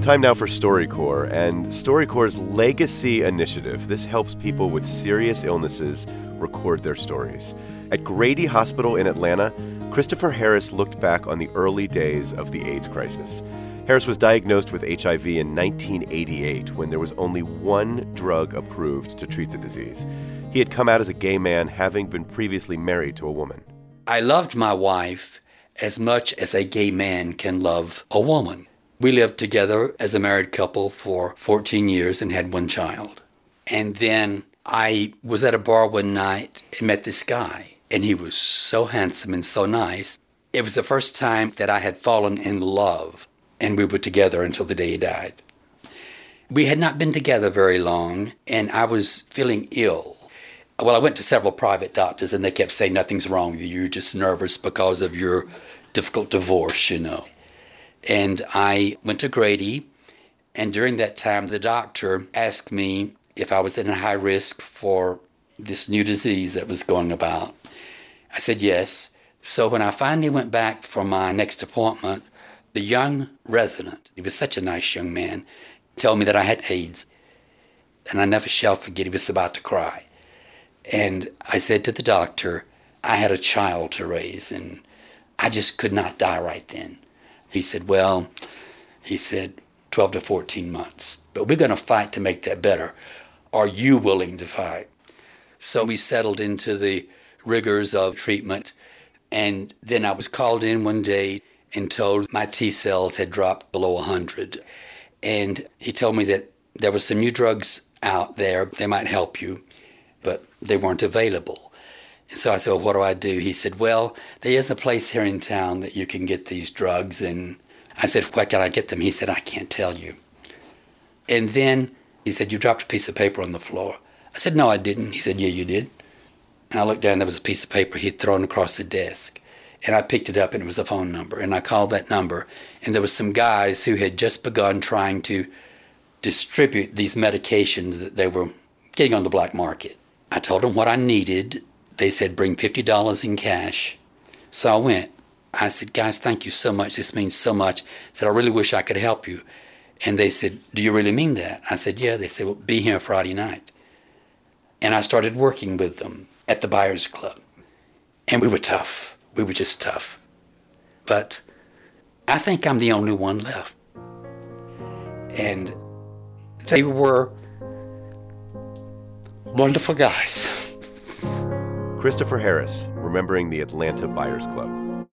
Time now for StoryCorps and StoryCorps' Legacy Initiative. This helps people with serious illnesses record their stories. At Grady Hospital in Atlanta, Christopher Harris looked back on the early days of the AIDS crisis. Harris was diagnosed with HIV in 1988 when there was only one drug approved to treat the disease. He had come out as a gay man, having been previously married to a woman. I loved my wife as much as a gay man can love a woman. We lived together as a married couple for 14 years and had one child. And then I was at a bar one night and met this guy, and he was so handsome and so nice. It was the first time that I had fallen in love, and we were together until the day he died. We had not been together very long, and I was feeling ill. Well, I went to several private doctors, and they kept saying, nothing's wrong with you. You're just nervous because of your difficult divorce, you know. And I went to Grady, and during that time, the doctor asked me if I was in a high risk for this new disease that was going about. I said yes. So when I finally went back for my next appointment, the young resident, he was such a nice young man, told me that I had AIDS. And I never shall forget, he was about to cry. And I said to the doctor, I had a child to raise, and I just could not die right then. He said, 12 to 14 months. But we're going to fight to make that better. Are you willing to fight? So we settled into the rigors of treatment. And then I was called in one day and told my T cells had dropped below 100. And he told me that there were some new drugs out there. They might help you, but they weren't available. And so I said, well, what do I do? He said, well, there is a place here in town that you can get these drugs. And I said, where can I get them? He said, I can't tell you. And then he said, you dropped a piece of paper on the floor. I said, no, I didn't. He said, yeah, you did. And I looked down, there was a piece of paper he'd thrown across the desk. And I picked it up, and it was a phone number. And I called that number. And there was some guys who had just begun trying to distribute these medications that they were getting on the black market. I told them what I needed. They said, bring $50 in cash. So I went. I said, guys, thank you so much. This means so much. I said, I really wish I could help you. And they said, do you really mean that? I said, yeah. They said, well, be here Friday night. And I started working with them at the Buyers Club. And we were tough. We were just tough. But I think I'm the only one left. And they were wonderful guys. Christopher Harris, remembering the Atlanta Buyers Club.